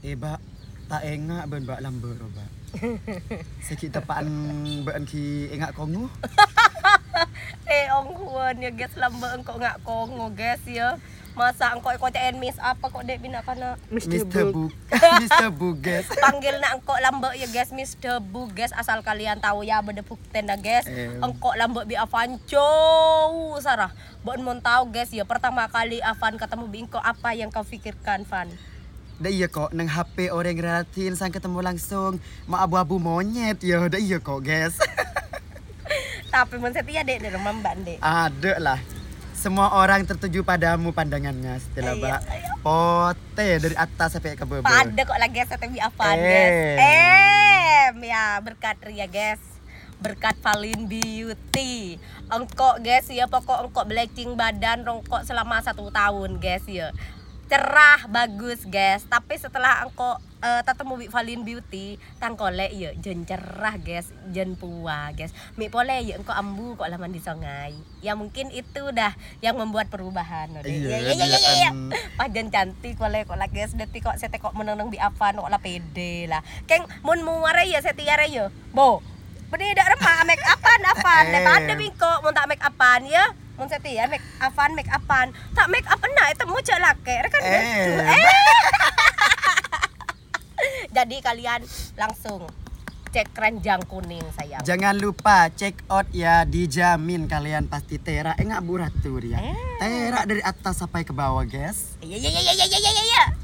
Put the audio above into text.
Ba, tak engak ben bak lambe ro ba. Sakit tepaan ben ki engak kongu. Ong huan ya guys lambe engko ngak kongo guys ya. Masa engko cen miss apa kok dek bina kana Mr. Bu. Mr. Buges. panggil nak engko lambe ya guys Mr. Bu guys asal kalian tahu ya bedepuk tenda guys. Engko lambe bi Avanco Sarah. Bon mon tahu guys ya pertama kali Avan ketemu Bingko apa yang kau pikirkan Van? Dah iya kok nang HP orang relatin sang ketemu langsung mak abu-abu monyet ya. Dah iya kok guys. Tapi mon setia dek di rumah Mbak Dek. Ada lah. Semua orang tertuju padamu pandangannya setelah bak pote dari atas sampai ke bawah. Pada kok lagi STB Avan guys. Ya berkat Ria guys. Berkat Valin Beauty. Engkok guys ya pokok engkok bleaching badan rongkok selama 1 tahun guys ya. Cerah bagus guys. Tapi setelah engkok ketemu Valin Beauty tangkole ya jen cerah guys, jen puas guys. Mi pole ya engkau ambu kok laman di sungai. Ya mungkin itu dah yang membuat perubahan. Iya. Pajan cantik pole kok lah guys. Deti kok sete kok meneng bi Avan kok lah pede lah. Keng mun muare ya setiare ya. Bo. Bede dak remah make upan Avan. Daripada bingko mun tak make upan ya. Mun setia make Avan make upan. Tak make up na itu mucak lake kan. Jadi kalian langsung cek keranjang kuning sayang. Jangan lupa check out ya, dijamin kalian pasti terak enggak buratur ya. Terak dari atas sampai ke bawah guys. Iya.